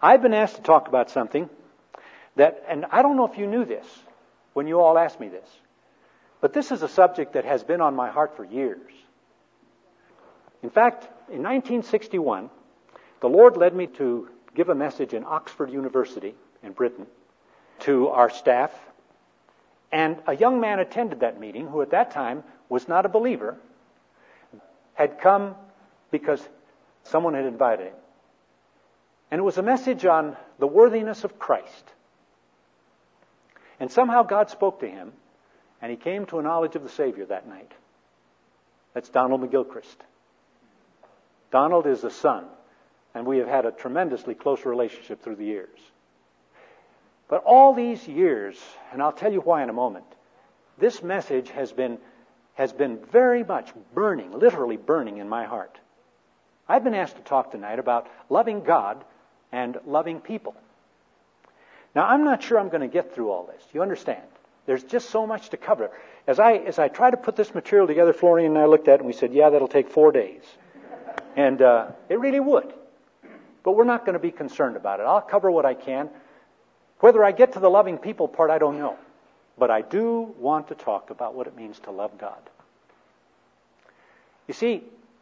I've been asked to talk about something that, and I don't know if you knew this when you all asked me this, but this is a subject that has been on my heart for years. In fact, in 1961, the Lord led me to give a message in Oxford University in Britain to our staff, and a young man attended that meeting who at that time was not a believer, had come because someone had invited him. And it was a message on the worthiness of Christ. And somehow God spoke to him, and he came to a knowledge of the Savior that night. That's Donald McGilchrist. Donald is a son, and we have had a tremendously close relationship through the years. But all these years, and I'll tell you why in a moment, this message has been very much burning, literally burning in my heart. I've been asked to talk tonight about loving God and loving people. Now, I'm not sure I'm going to get through all this. You understand? There's just so much to cover. As I try to put this material together, Florian and I looked at it and we said, yeah, that'll take 4 days. And it really would. But we're not going to be concerned about it. I'll cover what I can. Whether I get to the loving people part, I don't know. But I do want to talk about what it means to love God. You see,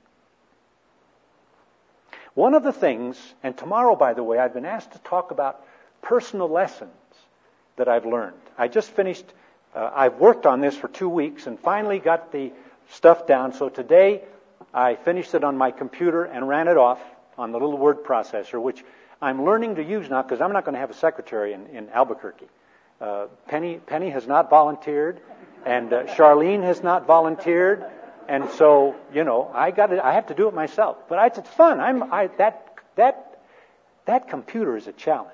one of the things, and tomorrow, by the way, I've been asked to talk about personal lessons that I've learned. I just finished, I've worked on this for 2 weeks and finally got the stuff down. So today I finished it on my computer and ran it off on the little word processor, which I'm learning to use now because I'm not going to have a secretary in Albuquerque. Penny has not volunteered, and Charlene has not volunteered, and so I have to do it myself. But it's fun. That computer is a challenge.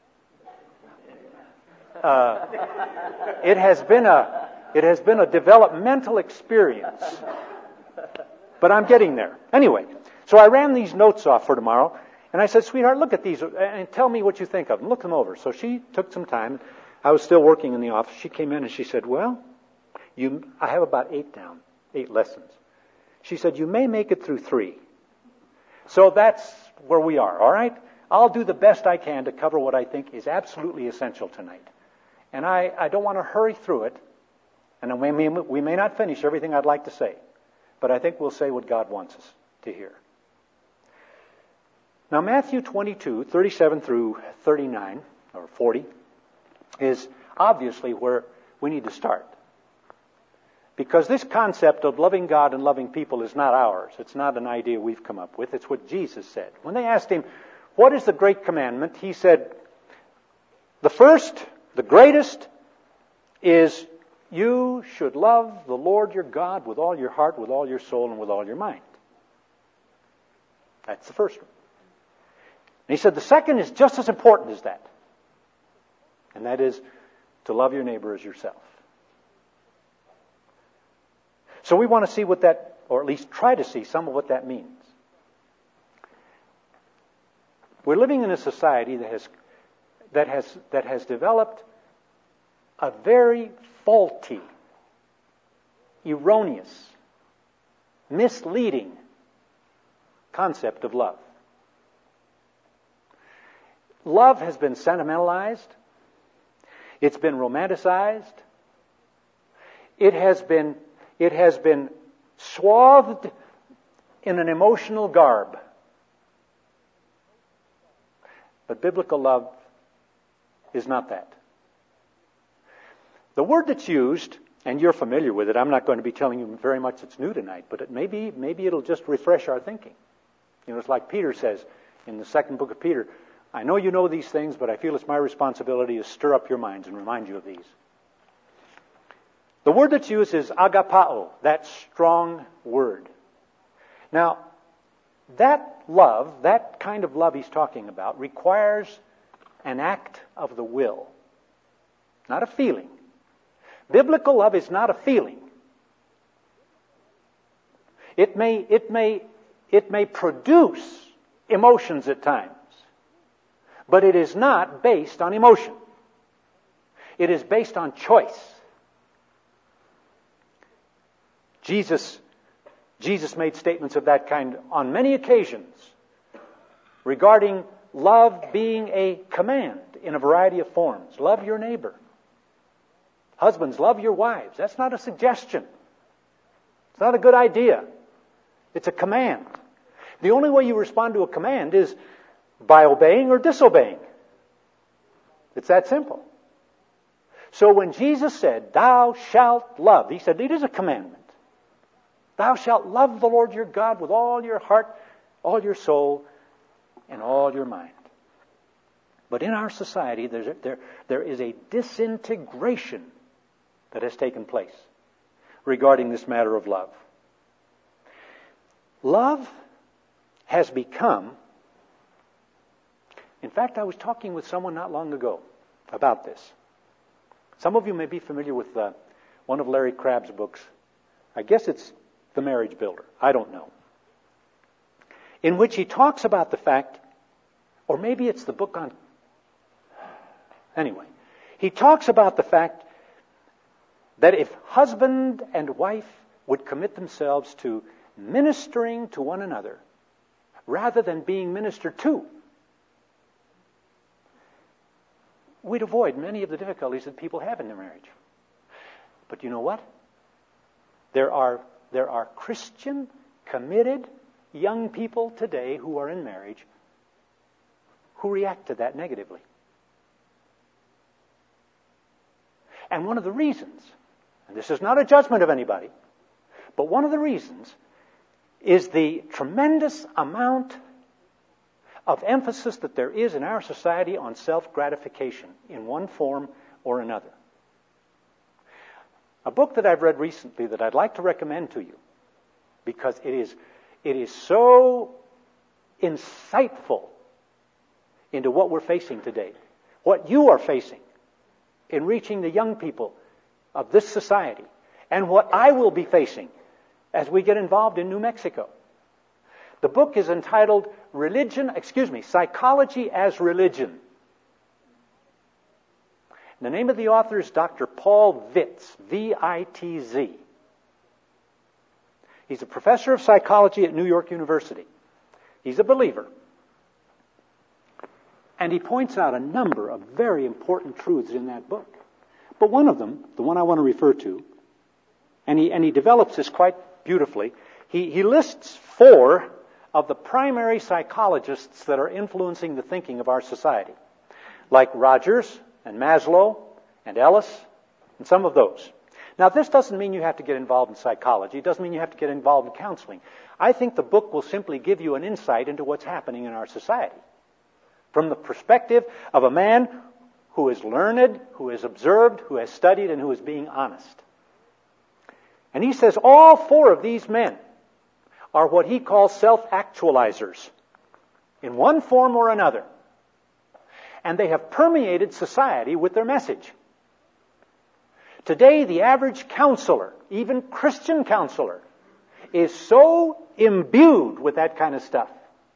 It has been a developmental experience, but I'm getting there. Anyway, so I ran these notes off for tomorrow, and I said, "Sweetheart, look at these and tell me what you think of them. Look them over." So she took some time. I was still working in the office. She came in and she said, "Well, I have about 8 down, 8 lessons." She said, "You may make it through 3." So that's where we are, all right? I'll do the best I can to cover what I think is absolutely essential tonight. And I don't want to hurry through it, and we may not finish everything I'd like to say, but I think we'll say what God wants us to hear. Now, Matthew 22, 37 through 39, or 40, is obviously where we need to start. Because this concept of loving God and loving people is not ours. It's not an idea we've come up with. It's what Jesus said. When they asked him, "What is the great commandment?" he said, "The first, the greatest, is you should love the Lord your God with all your heart, with all your soul, and with all your mind." That's the first one. And he said the second is just as important as that. And that is to love your neighbor as yourself. So we want to see what that, or at least try to see some of what that means. We're living in a society that has developed a very faulty, erroneous, misleading concept of love. Love has been sentimentalized. It's been romanticized. It has been swathed in an emotional garb. But biblical love is not that. The word that's used, and you're familiar with it, I'm not going to be telling you very much that's new tonight, but maybe it'll just refresh our thinking. It's like Peter says in the second book of Peter, "I know you know these things, but I feel it's my responsibility to stir up your minds and remind you of these." The word that's used is agapao, that strong word. Now, that love, that kind of love he's talking about, requires an act of the will, not a feeling. Biblical love is not a feeling. It may produce emotions at times, but it is not based on emotion. It is based on choice. Jesus made statements of that kind on many occasions regarding love being a command in a variety of forms. Love your neighbor. Husbands, love your wives. That's not a suggestion. It's not a good idea. It's a command. The only way you respond to a command is by obeying or disobeying. It's that simple. So when Jesus said, thou shalt love, he said, it is a commandment. Thou shalt love the Lord your God with all your heart, all your soul, and all your mind. But in our society, there is a disintegration that has taken place regarding this matter of love. Love has become, in fact, I was talking with someone not long ago about this. Some of you may be familiar with one of Larry Crabb's books. I guess it's The Marriage Builder. I don't know. In which he talks about the fact, or maybe it's the book on... Anyway, he talks about the fact that if husband and wife would commit themselves to ministering to one another rather than being ministered to, we'd avoid many of the difficulties that people have in their marriage. But you know what? There are Christian, committed young people today who are in marriage who react to that negatively. And one of the reasons, and this is not a judgment of anybody, but one of the reasons is the tremendous amount of emphasis that there is in our society on self-gratification in one form or another. A book that I've read recently that I'd like to recommend to you, because it is so insightful into what we're facing today, what you are facing in reaching the young people of this society, and what I will be facing as we get involved in New Mexico. The book is entitled Psychology as Religion. The name of the author is Dr. Paul Vitz, V-I-T-Z. He's a professor of psychology at New York University. He's a believer. And he points out a number of very important truths in that book. But one of them, the one I want to refer to, and he develops this quite beautifully, he lists 4 of the primary psychologists that are influencing the thinking of our society, like Rogers and Maslow and Ellis and some of those. Now, this doesn't mean you have to get involved in psychology. It doesn't mean you have to get involved in counseling. I think the book will simply give you an insight into what's happening in our society from the perspective of a man who is learned, who is observed, who has studied, and who is being honest. And he says all 4 of these men are what he calls self-actualizers in one form or another. And they have permeated society with their message. Today, the average counselor, even Christian counselor, is so imbued with that kind of stuff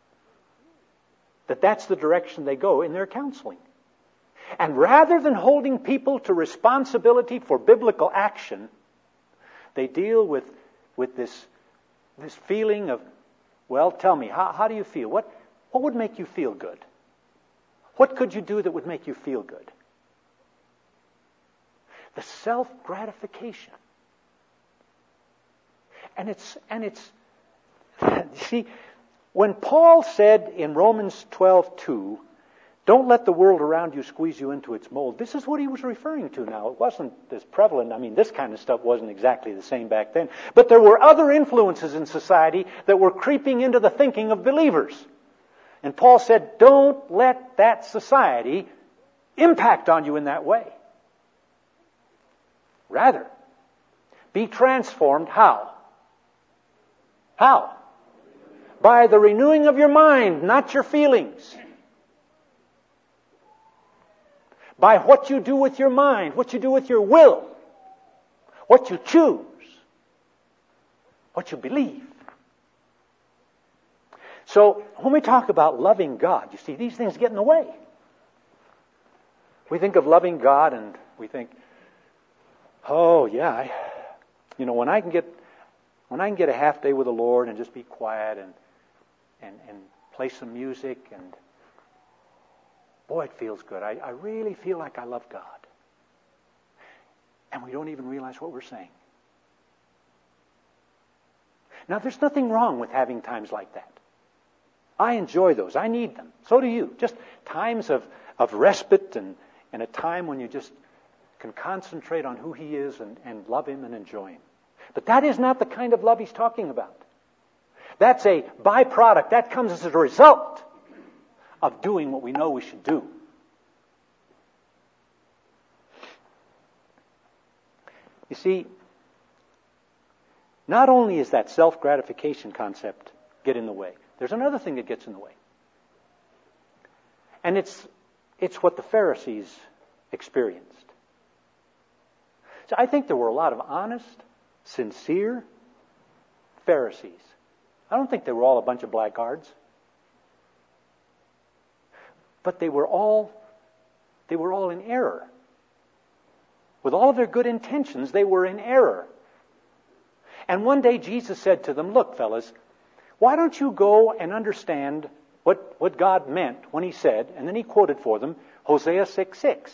that that's the direction they go in their counseling. And rather than holding people to responsibility for biblical action, they deal with this feeling of, well, tell me, how do you feel? What would make you feel good? What could you do that would make you feel good? The self-gratification. And it's you see, when Paul said in Romans 12:2, don't let the world around you squeeze you into its mold, this is what he was referring to now. It wasn't as prevalent. I mean, this kind of stuff wasn't exactly the same back then. But there were other influences in society that were creeping into the thinking of believers. And Paul said, don't let that society impact on you in that way. Rather, be transformed how? How? By the renewing of your mind, not your feelings. By what you do with your mind, what you do with your will, what you choose, what you believe. So, when we talk about loving God, you see, these things get in the way. We think of loving God and we think, oh yeah, when I can get a half day with the Lord and just be quiet and play some music Boy, it feels good. I really feel like I love God. And we don't even realize what we're saying. Now, there's nothing wrong with having times like that. I enjoy those. I need them. So do you. Just times of respite and a time when you just can concentrate on who He is and love Him and enjoy Him. But that is not the kind of love He's talking about. That's a byproduct. That comes as a result of doing what we know we should do. You see, not only is that self-gratification concept get in the way, there's another thing that gets in the way. And it's what the Pharisees experienced. So I think there were a lot of honest, sincere Pharisees. I don't think they were all a bunch of blackguards. But they were all in error. With all of their good intentions, they were in error. And one day Jesus said to them, look, fellas, why don't you go and understand what God meant when He said, and then He quoted for them, Hosea 6:6.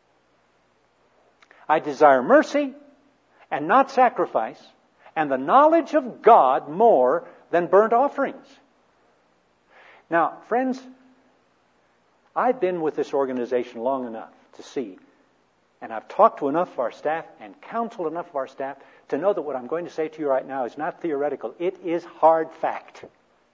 I desire mercy and not sacrifice, and the knowledge of God more than burnt offerings. Now, friends, I've been with this organization long enough to see, and I've talked to enough of our staff and counseled enough of our staff to know that what I'm going to say to you right now is not theoretical. It is hard fact.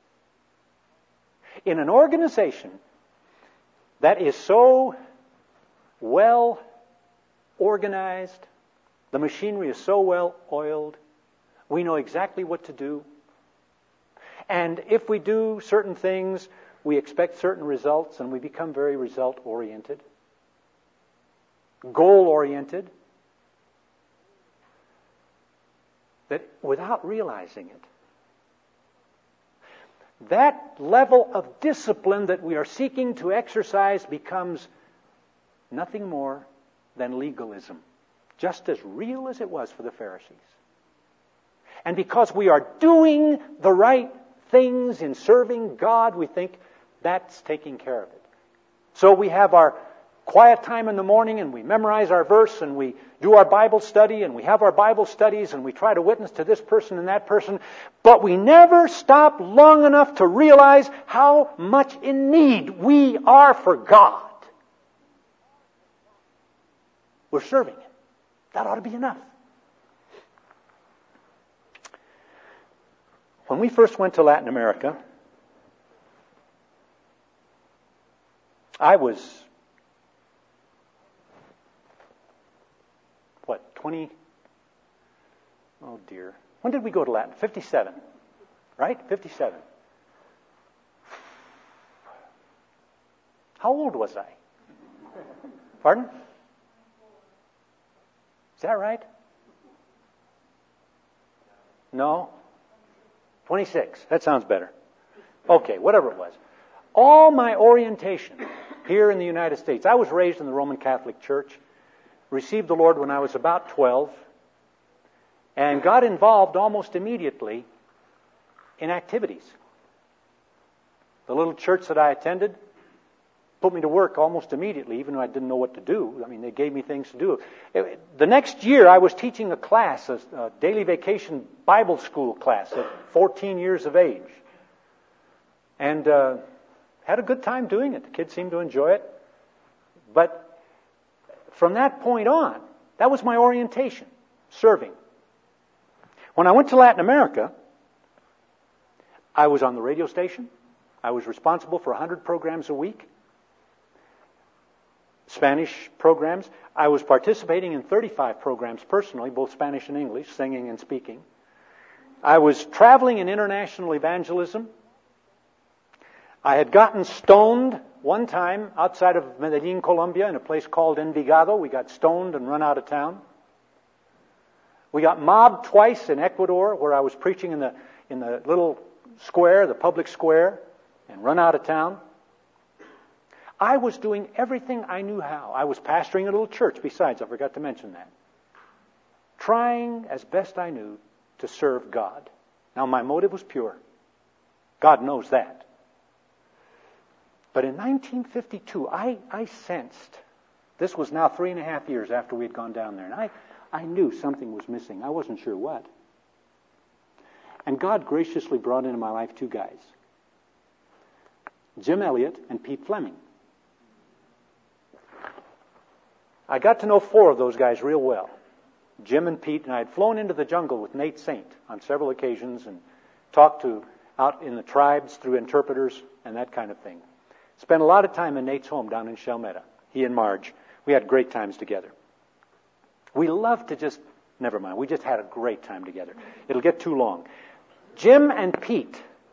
In an organization that is so well organized, the machinery is so well oiled, we know exactly what to do. And if we do certain things, we expect certain results, and we become very result-oriented, goal-oriented, that without realizing it, that level of discipline that we are seeking to exercise becomes nothing more than legalism, just as real as it was for the Pharisees. And because we are doing the right things in serving God, we think that's taking care of it. So we have our quiet time in the morning, and we memorize our verse, and we do our Bible study, and we have our Bible studies, and we try to witness to this person and that person, but we never stop long enough to realize how much in need we are for God. We're serving Him. That ought to be enough. When we first went to Latin America, I was 20? Oh dear. When did we go to Latin? 57. Right? 57. How old was I? Pardon? Is that right? No? 26. That sounds better. Okay, whatever it was. All my orientation here in the United States, I was raised in the Roman Catholic Church, received the Lord when I was about 12, and got involved almost immediately in activities. The little church that I attended put me to work almost immediately, even though I didn't know what to do. I mean, they gave me things to do. The next year, I was teaching a class, a daily vacation Bible school class at 14 years of age. And had a good time doing it. The kids seemed to enjoy it. But from that point on, that was my orientation, serving. When I went to Latin America, I was on the radio station. I was responsible for 100 programs a week. Spanish programs. I was participating in 35 programs personally, both Spanish and English, singing and speaking. I was traveling in international evangelism. I had gotten stoned one time outside of Medellin, Colombia, in a place called Envigado. We got stoned and run out of town. We got mobbed twice in Ecuador, where I was preaching in the little square, the public square, and run out of town. I was doing everything I knew how. I was pastoring a little church besides, I forgot to mention that. Trying as best I knew to serve God. Now my motive was pure. God knows that. But in 1952, I sensed, this was now 3.5 years after we had gone down there, and I knew something was missing. I wasn't sure what. And God graciously brought into my life two guys, Jim Elliott and Pete Fleming. I got to know 4 of those guys real well. Jim and Pete, and I had flown into the jungle with Nate Saint on several occasions and talked to out in the tribes through interpreters and that kind of thing. Spent a lot of time in Nate's home down in Chalmetta. He and Marge. We had great times together. We loved to just, never mind, we just had a great time together. It'll get too long. Jim and Pete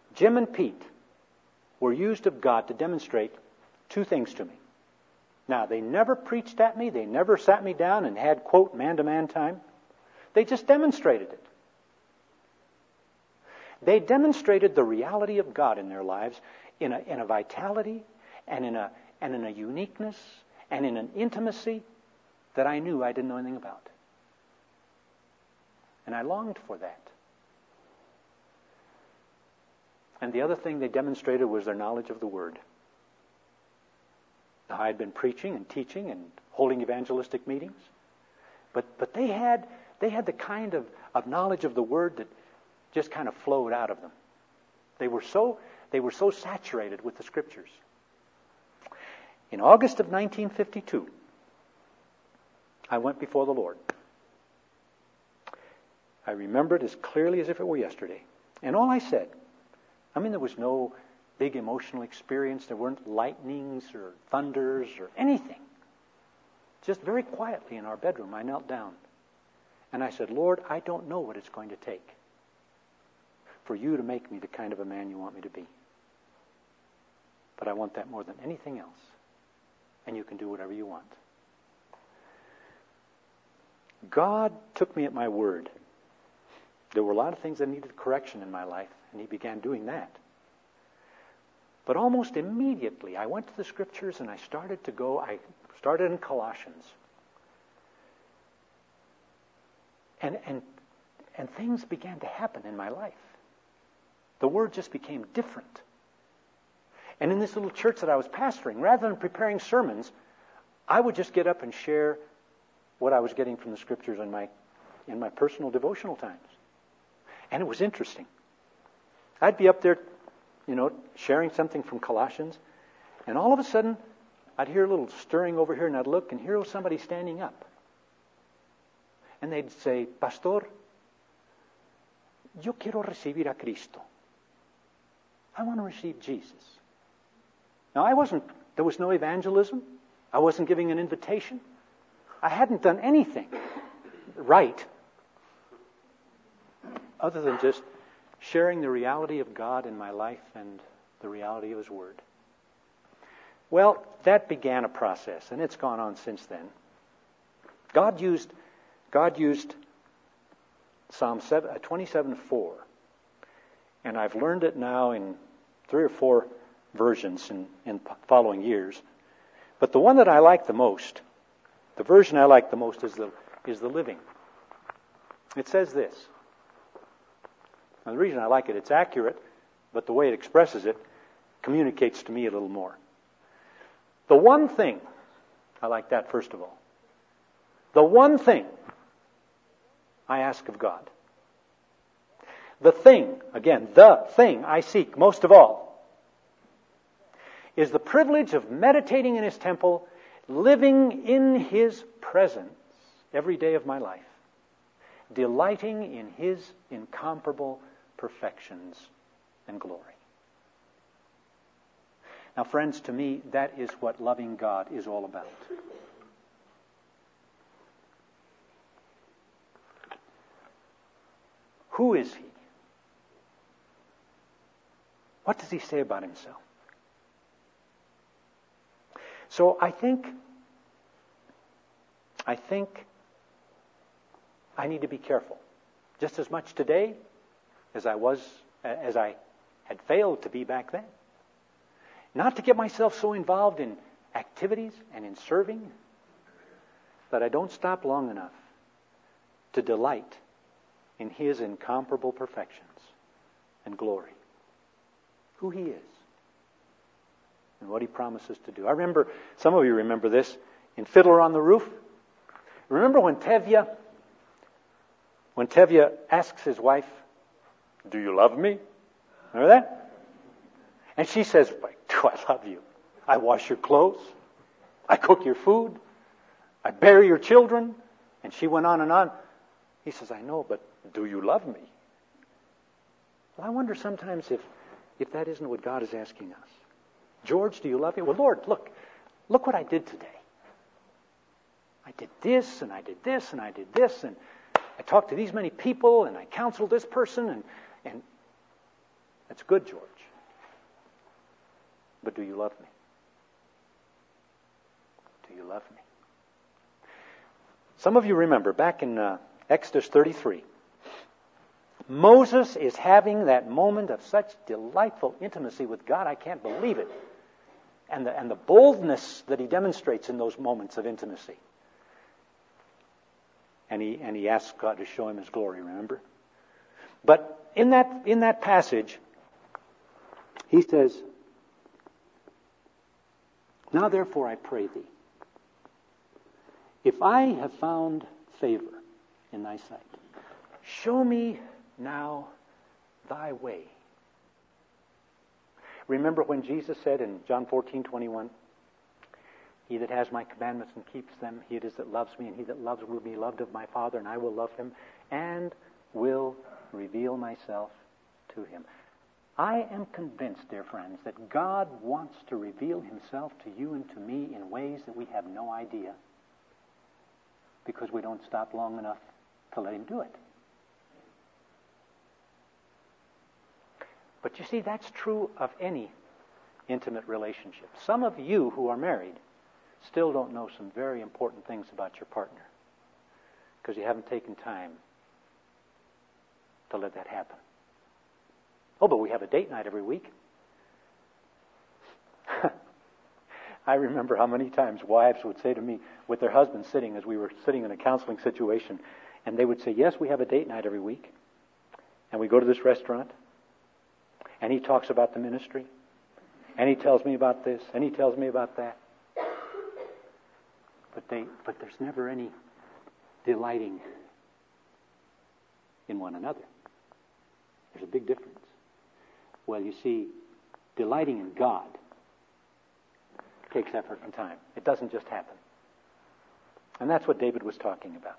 were used of God to demonstrate 2 things to me. Now, they never preached at me. They never sat me down and had, quote, man-to-man time. They just demonstrated it. They demonstrated the reality of God in their lives in a vitality and in a uniqueness and in an intimacy that I knew I didn't know anything about. And I longed for that. And the other thing they demonstrated was their knowledge of the Word. Now, I had been preaching and teaching and holding evangelistic meetings, but they had the kind of knowledge of the Word that just kind of flowed out of them. They were so saturated with the Scriptures. In August of 1952, I went before the Lord. I remember it as clearly as if it were yesterday. And all I said, there was no big emotional experience. There weren't lightnings or thunders or anything. Just very quietly in our bedroom, I knelt down. And I said, Lord, I don't know what it's going to take for you to make me the kind of a man you want me to be. But I want that more than anything else. And you can do whatever you want. God took me at my word. There were a lot of things that needed correction in my life, and He began doing that. But almost immediately, I went to the Scriptures and I started in Colossians. And things began to happen in my life. The Word just became different. And in this little church that I was pastoring, rather than preparing sermons, I would just get up and share what I was getting from the Scriptures in my personal devotional times. And it was interesting. I'd be up there, sharing something from Colossians, and all of a sudden, I'd hear a little stirring over here, and I'd look, and here was somebody standing up. And they'd say, Pastor, yo quiero recibir a Cristo. I want to receive Jesus. Now, there was no evangelism. I wasn't giving an invitation. I hadn't done anything right other than just sharing the reality of God in my life and the reality of His Word. Well, that began a process, and it's gone on since then. God used Psalm 27:4, and I've learned it now in 3 or 4 versions in following years. But the one that I like the most, the version I like the most is the Living. It says this. Now, the reason I like it, it's accurate, but the way it expresses it communicates to me a little more. The one thing, I like that first of all. The one thing I ask of God. The thing I seek most of all is the privilege of meditating in His temple, living in His presence every day of my life, delighting in His incomparable perfections and glory. Now, friends, to me, that is what loving God is all about. Who is He? What does He say about Himself? So I think I need to be careful, just as much today as I had failed to be back then. Not to get myself so involved in activities and in serving that I don't stop long enough to delight in His incomparable perfections and glory. Who He is. and what He promises to do. I remember, some of you remember this, in Fiddler on the Roof. Remember when Tevye asks his wife, "Do you love me?" Remember that? And she says, "Do I love you? I wash your clothes. I cook your food. I bear your children." And she went on and on. He says, "I know, but do you love me?" Well, I wonder sometimes if that isn't what God is asking us. George, do you love me? Well, Lord, look what I did today. I did this, and I did this, and I did this, and I talked to these many people, and I counseled this person, and that's good, George. But do you love me? Do you love me? Some of you remember back in Exodus 33, Moses is having that moment of such delightful intimacy with God, I can't believe it. And the boldness that he demonstrates in those moments of intimacy. And he asks God to show him His glory, remember? But in that passage, he says, "Now therefore I pray thee, if I have found favor in thy sight, show me now thy way." Remember when Jesus said in John 14:21, "He that has my commandments and keeps them, he it is that loves me, and he that loves will be loved of my Father, and I will love him, and will reveal myself to him." I am convinced, dear friends, that God wants to reveal Himself to you and to me in ways that we have no idea, because we don't stop long enough to let Him do it. But you see, that's true of any intimate relationship. Some of you who are married still don't know some very important things about your partner because you haven't taken time to let that happen. Oh, but we have a date night every week. I remember how many times wives would say to me with their husbands sitting, as we were sitting in a counseling situation, and they would say, "Yes, we have a date night every week. And we go to this restaurant, and he talks about the ministry, and he tells me about this, and he tells me about that." But there's never any delighting in one another. There's a big difference. Well, you see, delighting in God takes effort and time. It doesn't just happen. And that's what David was talking about.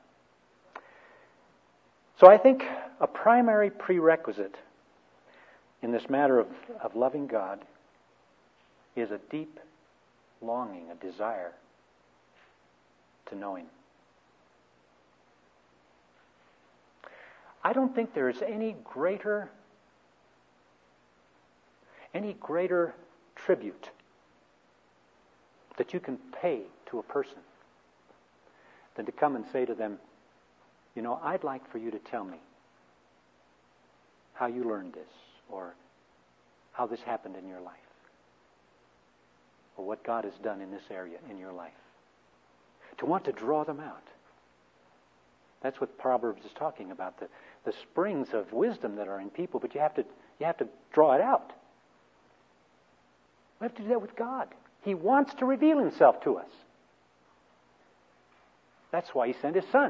So I think a primary prerequisite in this matter of loving God is a deep longing, a desire to know Him. I don't think there is any greater tribute that you can pay to a person than to come and say to them, "You know, I'd like for you to tell me how you learned this, or how this happened in your life, or what God has done in this area in your life." To want to draw them out. That's what Proverbs is talking about, the springs of wisdom that are in people, but you have to draw it out. We have to do that with God. He wants to reveal Himself to us. That's why He sent His Son.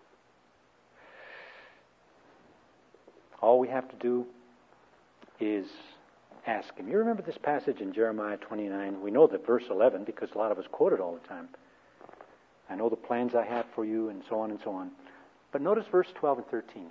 All we have to do is ask Him. You remember this passage in Jeremiah 29? We know that verse 11 because a lot of us quote it all the time. "I know the plans I have for you," and so on and so on. But notice verse 12 and 13.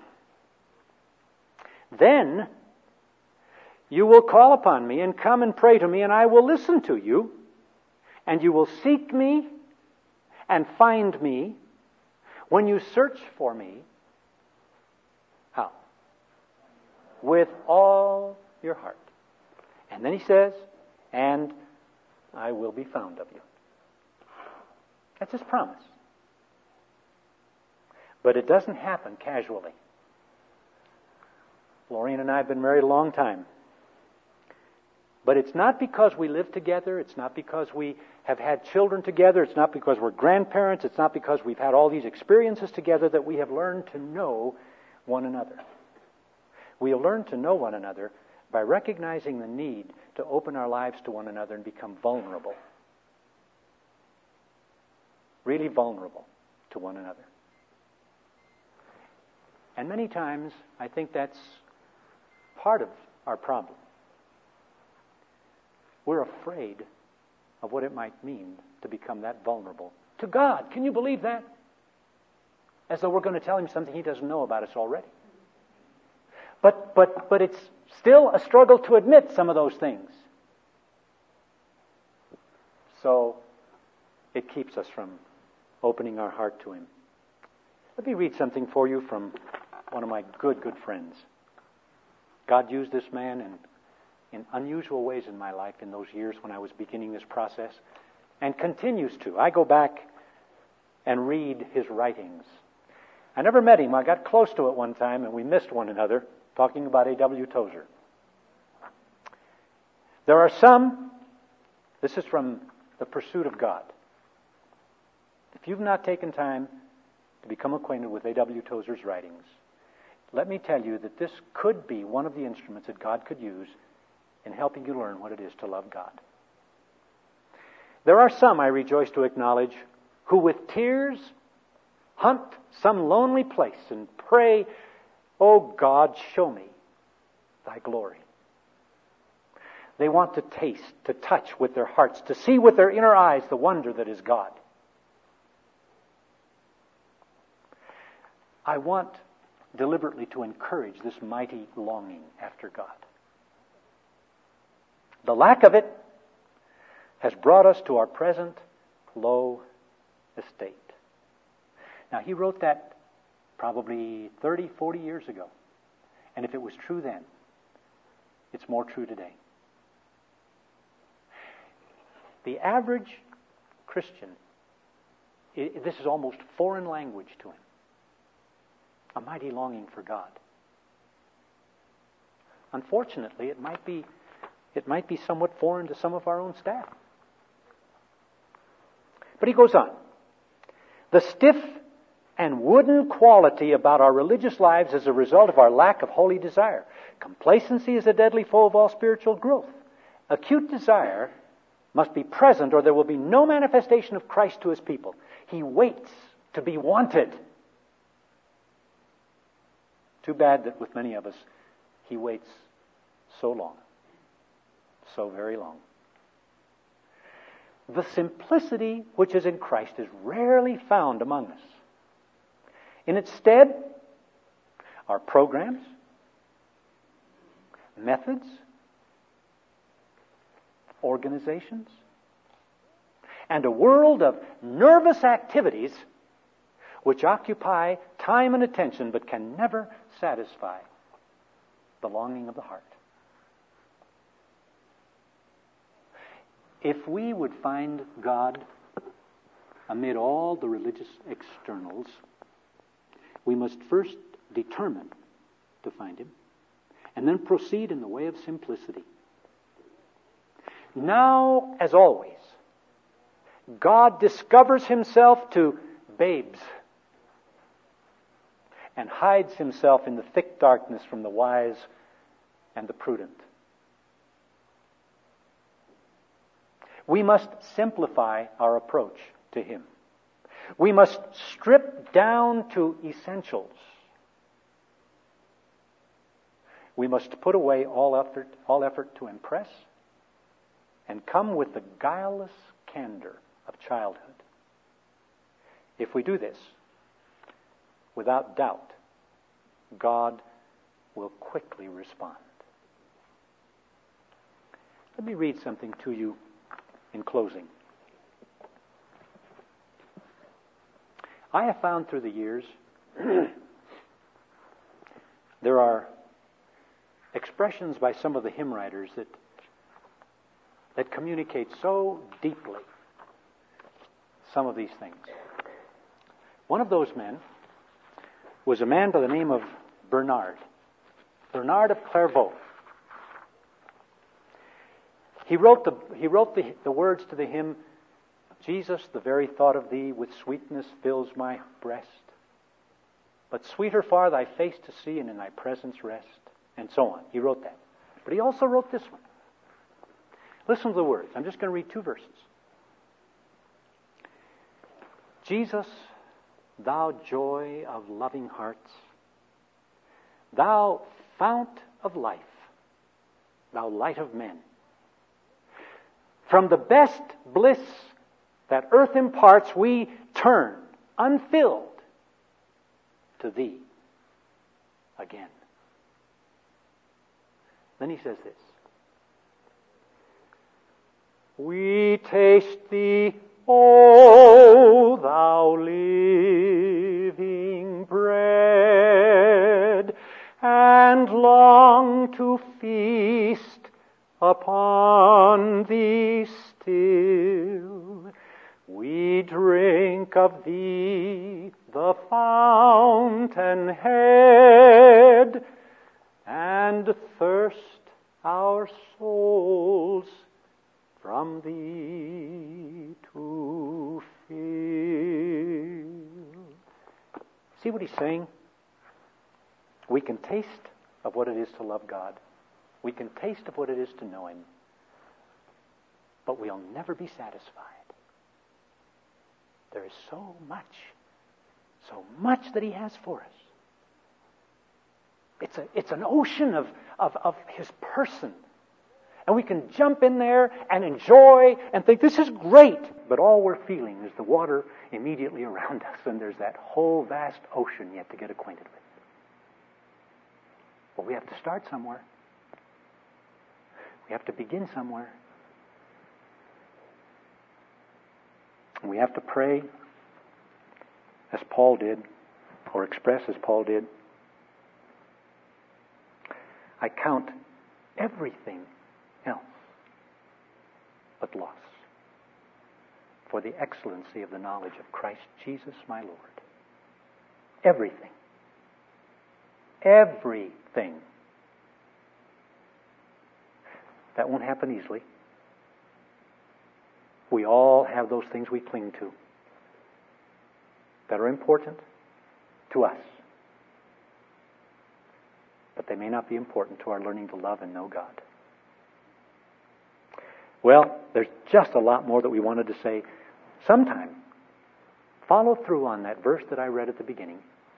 "Then you will call upon me and come and pray to me, and I will listen to you. And you will seek me and find me when you search for me." How? "With all your heart." And then he says, "And I will be found of you." That's His promise. But it doesn't happen casually. Lorraine and I have been married a long time. But it's not because we live together. It's not because we have had children together. It's not because we're grandparents. It's not because we've had all these experiences together that we have learned to know one another. We have learned to know one another by recognizing the need to to open our lives to one another and become vulnerable. Really vulnerable to one another. And many times, I think that's part of our problem. We're afraid of what it might mean to become that vulnerable to God. Can you believe that? As though we're going to tell Him something He doesn't know about us already. But it's still a struggle to admit some of those things. So it keeps us from opening our heart to Him. Let me read something for you from one of my good friends. God used this man in unusual ways in my life in those years when I was beginning this process, and continues to. I go back and read his writings. I never met him. I got close to it one time, and we missed one another, talking about A.W. Tozer. There are some, this is from The Pursuit of God. If you've not taken time to become acquainted with A.W. Tozer's writings, let me tell you that this could be one of the instruments that God could use in helping you learn what it is to love God. There are some, I rejoice to acknowledge, who with tears hunt some lonely place and pray, "Oh God, show me Thy glory." They want to taste, to touch with their hearts, to see with their inner eyes the wonder that is God. I want deliberately to encourage this mighty longing after God. The lack of it has brought us to our present low estate. Now, he wrote that probably 30, 40 years ago. And if it was true then, it's more true today. The average Christian, this is almost foreign language to him. A mighty longing for God. Unfortunately, it might be somewhat foreign to some of our own staff. But he goes on. The stiff and wooden quality about our religious lives is a result of our lack of holy desire. Complacency is a deadly foe of all spiritual growth. Acute desire must be present or there will be no manifestation of Christ to His people. He waits to be wanted. Too bad that with many of us, He waits so long. So very long. The simplicity which is in Christ is rarely found among us. In its stead, our programs, methods, organizations, and a world of nervous activities which occupy time and attention but can never satisfy the longing of the heart. If we would find God amid all the religious externals, we must first determine to find Him and then proceed in the way of simplicity. Now, as always, God discovers Himself to babes and hides Himself in the thick darkness from the wise and the prudent. We must simplify our approach to Him. We must strip down to essentials. We must put away all effort to impress and come with the guileless candor of childhood. If we do this, without doubt, God will quickly respond. Let me read something to you in closing. I have found through the years there are expressions by some of the hymn writers that communicate so deeply some of these things. One of those men was a man by the name of Bernard of Clairvaux. He wrote the words to the hymn, "Jesus, the very thought of Thee with sweetness fills my breast. But sweeter far Thy face to see and in Thy presence rest." And so on. He wrote that. But he also wrote this one. Listen to the words. I'm just going to read 2 verses. Jesus, thou joy of loving hearts, thou fount of life, thou light of men. From the best bliss that earth imparts, we turn, unfilled, to Thee again. Then he says this. We taste Thee, O Thou living bread, and long to feast upon Thee still. We drink of Thee, the fountainhead, and thirst our souls from Thee to fill. See what he's saying? We can taste of what it is to love God. We can taste of what it is to know Him. But we'll never be satisfied. There is so much that He has for us. It's an ocean of His person. And we can jump in there and enjoy and think, this is great. But all we're feeling is the water immediately around us. And there's that whole vast ocean yet to get acquainted with. But we have to start somewhere. We have to begin somewhere. And we have to pray as Paul did, or express as Paul did. I count everything else but loss for the excellency of the knowledge of Christ Jesus my Lord. Everything. Everything. That won't happen easily. We all have those things we cling to that are important to us. But they may not be important to our learning to love and know God. Well, there's just a lot more that we wanted to say. Sometime, follow through on that verse that I read at the beginning.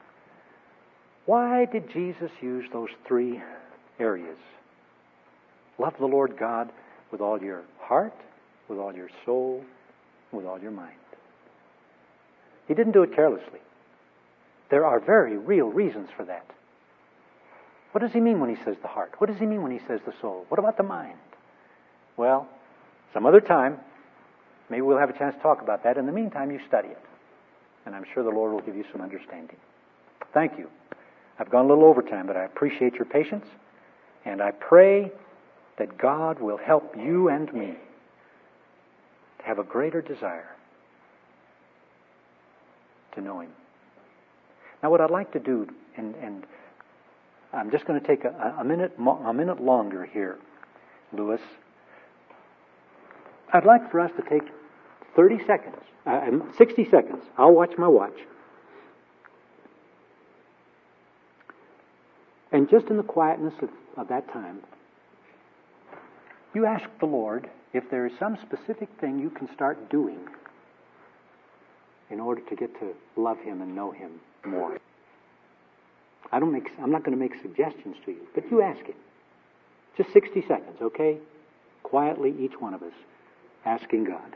Why did Jesus use those 3 areas? Love the Lord God with all your heart, with all your soul, with all your mind. He didn't do it carelessly. There are very real reasons for that. What does He mean when He says the heart? What does He mean when He says the soul? What about the mind? Well, some other time, maybe we'll have a chance to talk about that. In the meantime, you study it. And I'm sure the Lord will give you some understanding. Thank you. I've gone a little overtime, but I appreciate your patience. And I pray that God will help you and me to have a greater desire to know Him. Now, what I'd like to do, and I'm just going to take a minute longer here, Louis. I'd like for us to take 60 seconds. I'll watch my watch. And just in the quietness of that time, you ask the Lord if there is some specific thing you can start doing in order to get to love Him and know Him more. I'm not going to make suggestions to you, but you ask Him. Just 60 seconds, okay? Quietly, each one of us, asking God.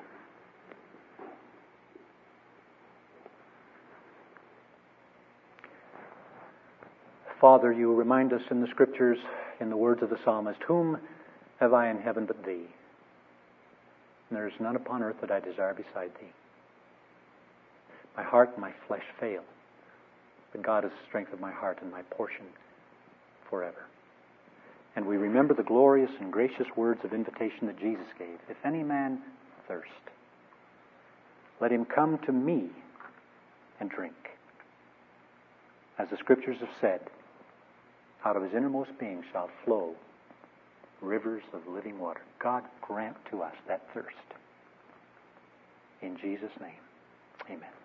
Father, you remind us in the Scriptures, in the words of the psalmist, whom have I in heaven but Thee? And there is none upon earth that I desire beside Thee. My heart and my flesh fail, but God is the strength of my heart and my portion forever. And we remember the glorious and gracious words of invitation that Jesus gave. If any man thirst, let him come to me and drink. As the Scriptures have said, out of his innermost being shall flow rivers of living water. God grant to us that thirst. In Jesus' name, amen.